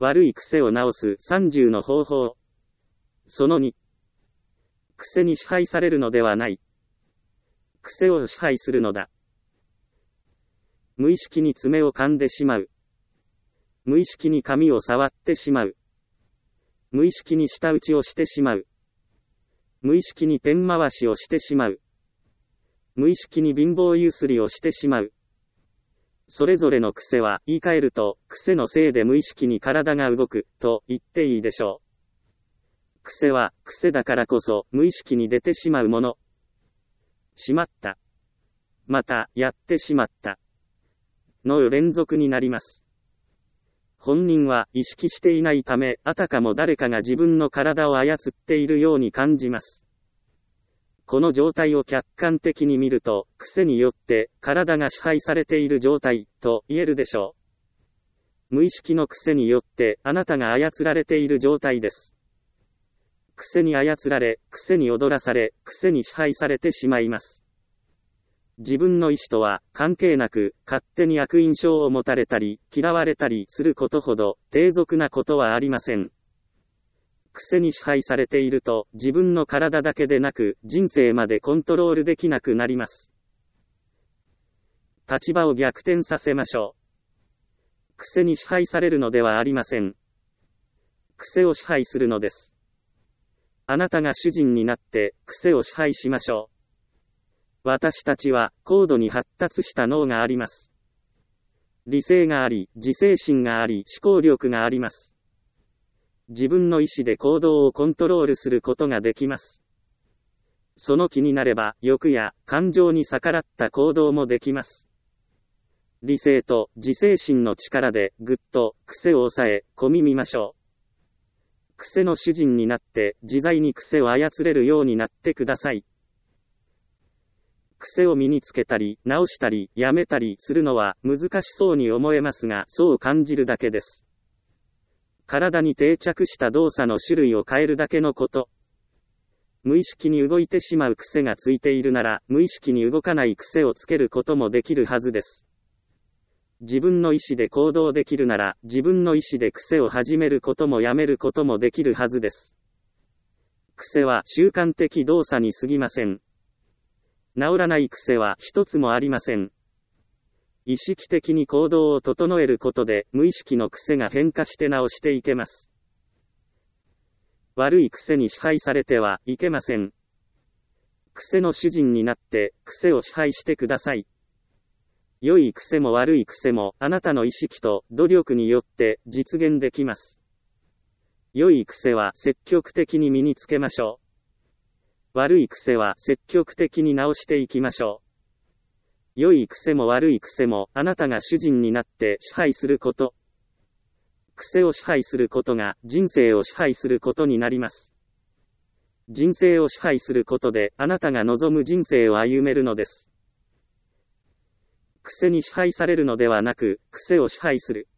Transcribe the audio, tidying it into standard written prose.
悪い癖を直す30の方法。その2。癖に支配されるのではない。癖を支配するのだ。無意識に爪を噛んでしまう。無意識に髪を触ってしまう。無意識に舌打ちをしてしまう。無意識にペン回しをしてしまう。無意識に貧乏ゆすりをしてしまう。それぞれの癖は、言い換えると、癖のせいで無意識に体が動く、と言っていいでしょう。癖は、癖だからこそ、無意識に出てしまうもの。しまった。また、やってしまった。の連続になります。本人は意識していないため、あたかも誰かが自分の体を操っているように感じます。この状態を客観的に見ると、癖によって体が支配されている状態と言えるでしょう。無意識の癖によってあなたが操られている状態です。癖に操られ、癖に踊らされ、癖に支配されてしまいます。自分の意思とは関係なく、勝手に悪印象を持たれたり、嫌われたりすることほど、低俗なことはありません。癖に支配されていると、自分の体だけでなく、人生までコントロールできなくなります。立場を逆転させましょう。癖に支配されるのではありません。癖を支配するのです。あなたが主人になって、癖を支配しましょう。私たちは、高度に発達した脳があります。理性があり、自制心があり、思考力があります。自分の意思で行動をコントロールすることができます。その気になれば、欲や感情に逆らった行動もできます。理性と自制心の力で、ぐっと癖を抑え込みみましょう。癖の主人になって、自在に癖を操れるようになってください。癖を身につけたり、直したり、やめたりするのは難しそうに思えますが、そう感じるだけです。体に定着した動作の種類を変えるだけのこと。無意識に動いてしまう癖がついているなら、無意識に動かない癖をつけることもできるはずです。自分の意思で行動できるなら、自分の意思で癖を始めることもやめることもできるはずです。癖は習慣的動作に過ぎません。治らない癖は一つもありません。意識的に行動を整えることで無意識の癖が変化して直していけます。悪い癖に支配されてはいけません。癖の主人になって癖を支配してください。良い癖も悪い癖もあなたの意識と努力によって実現できます。良い癖は積極的に身につけましょう。悪い癖は積極的に直していきましょう。良い癖も悪い癖もあなたが主人になって支配すること。癖を支配することが人生を支配することになります。人生を支配することであなたが望む人生を歩めるのです。癖に支配されるのではなく、癖を支配する。